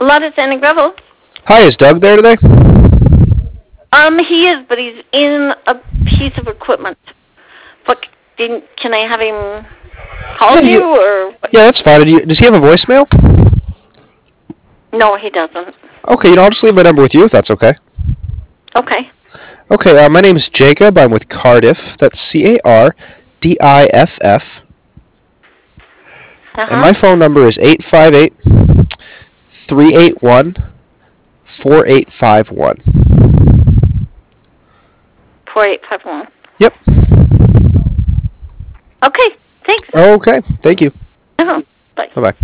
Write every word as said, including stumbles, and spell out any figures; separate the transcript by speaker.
Speaker 1: lot of Santa Gravel.
Speaker 2: Hi, is Doug there today?
Speaker 1: Um, he is, but he's in a piece of equipment. What, didn't, can I have him call
Speaker 2: Yeah,
Speaker 1: you,
Speaker 2: you,
Speaker 1: or what?
Speaker 2: yeah, that's fine. Do you- Does he have a voicemail?
Speaker 1: No, he doesn't.
Speaker 2: Okay, you know, I'll just leave my number with you if that's okay.
Speaker 1: Okay.
Speaker 2: Okay, uh, my name is Jacob. I'm with Cardiff. That's C A R D I F F. And
Speaker 1: Uh-huh.
Speaker 2: my phone number is eight five eight, three eight one, four eight five one.
Speaker 1: four eight five one.
Speaker 2: Yep.
Speaker 1: Okay, thanks.
Speaker 2: Okay, thank you.
Speaker 1: Uh-huh. Bye.
Speaker 2: Bye-bye.